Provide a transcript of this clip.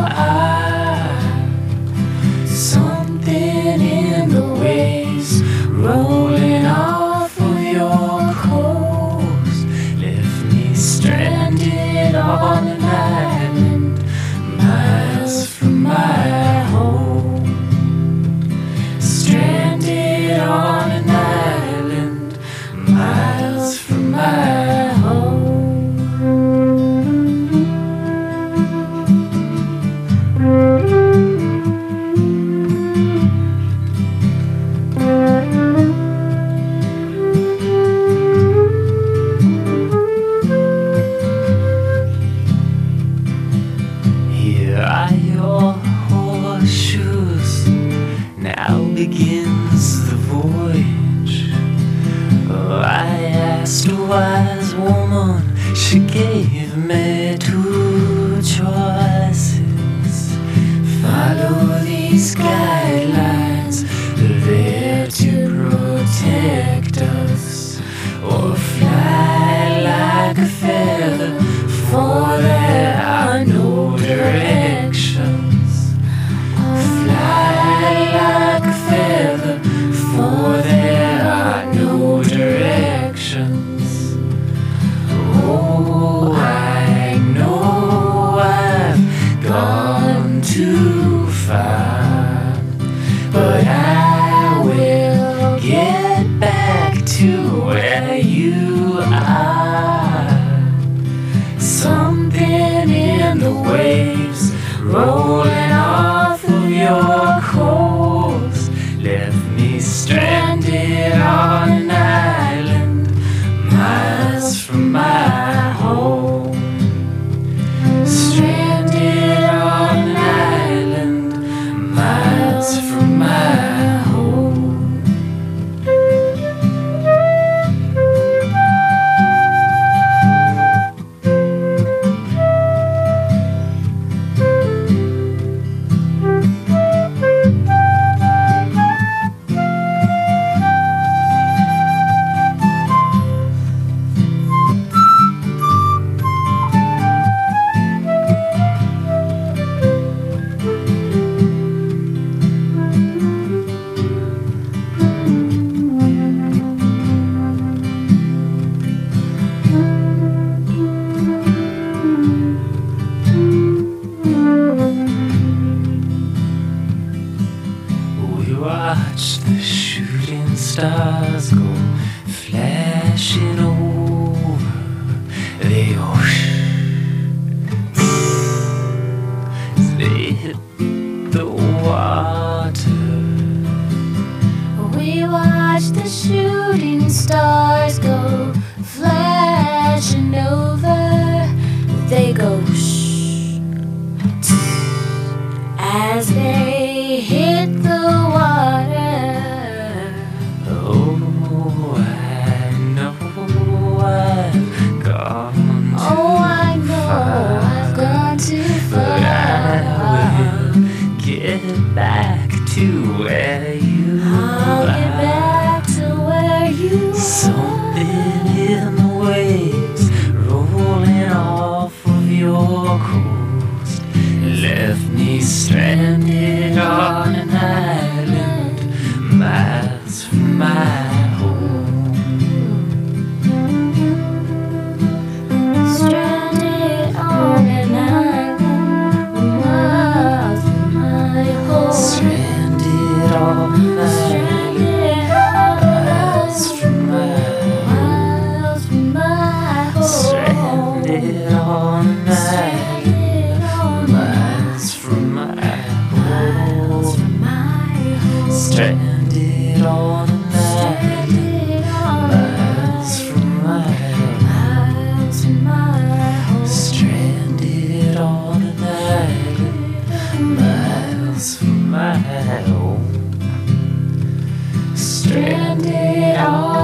Something in the waves rolling off of your coast left me stranded on an island miles from my home. Stranded on an island miles from my home. Here are your horseshoes, now begins the voyage. Oh, I asked a wise woman, she gave me two choices. Follow these guidelines, they're there to protect us, or fly like a feather, for there are no directions. Fly like a feather, for there are no directions. Oh, I know I've gone too far, but I will get back to where you are. Something in the waves rolling off of your coast left me stranded on an island miles from my home. Stranded on an island miles from my home. Watch the shooting stars go flashing over the ocean as they hit the water. We watch the shooting stars go flashing over. They go shh as they hit the water. Oh, I know I've gone too Oh, I know far, I've gone too far. but I will get back to where you I'll are. get back to where you Something in the waves rolling off of your coast left me stranded on an island miles from my home. stranded on an island miles from my home. Stranded on an island Stranded miles from my miles from my home. Stranded on an island Stranded on miles from my miles home. from my home. Stranded on an island Stranded on miles from my miles from my home. Stranded on an island miles from my home. Stranded on